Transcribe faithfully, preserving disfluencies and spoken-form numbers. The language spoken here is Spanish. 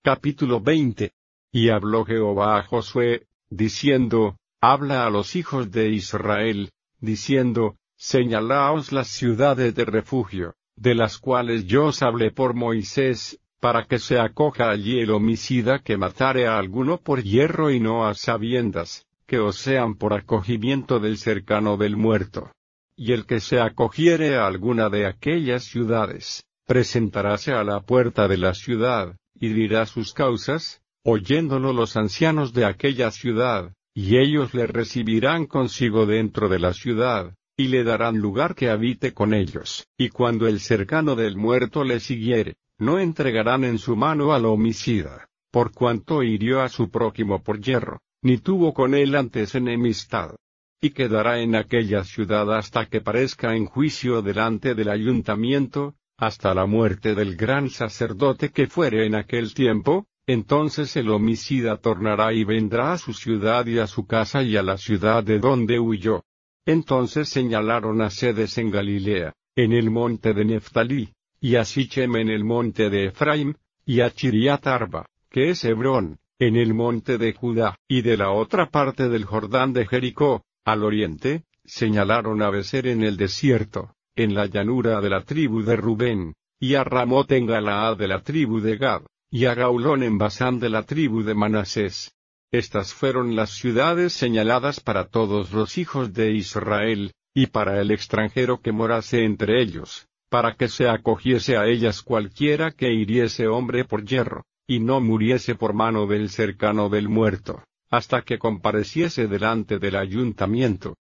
Capítulo veinte. Y habló Jehová a Josué, diciendo, Habla a los hijos de Israel, diciendo, Señalaos las ciudades de refugio, de las cuales yo os hablé por Moisés, para que se acoja allí el homicida que matare a alguno por hierro y no a sabiendas, que os sean por acogimiento del cercano del muerto. Y el que se acogiere a alguna de aquellas ciudades, presentaráse a la puerta de la ciudad, y dirá sus causas, oyéndolo los ancianos de aquella ciudad, y ellos le recibirán consigo dentro de la ciudad, y le darán lugar que habite con ellos. Y cuando el cercano del muerto le siguiere, no entregarán en su mano al homicida, por cuanto hirió a su prójimo por hierro, ni tuvo con él antes enemistad. Y quedará en aquella ciudad hasta que parezca en juicio delante del ayuntamiento, hasta la muerte del gran sacerdote que fuere en aquel tiempo. Entonces el homicida tornará y vendrá a su ciudad y a su casa y a la ciudad de donde huyó. Entonces señalaron a Cedes en Galilea, en el monte de Neftalí, y a Sichem en el monte de Efraim, y a Chiriat Arba, que es Hebrón, en el monte de Judá, y de la otra parte del Jordán de Jericó, al oriente, señalaron a Becer en el desierto, en la llanura de la tribu de Rubén, y a Ramot en Galaad de la tribu de Gad, y a Gaulón en Basán de la tribu de Manasés. Estas fueron las ciudades señaladas para todos los hijos de Israel, y para el extranjero que morase entre ellos, para que se acogiese a ellas cualquiera que hiriese hombre por hierro, y no muriese por mano del cercano del muerto, hasta que compareciese delante del ayuntamiento.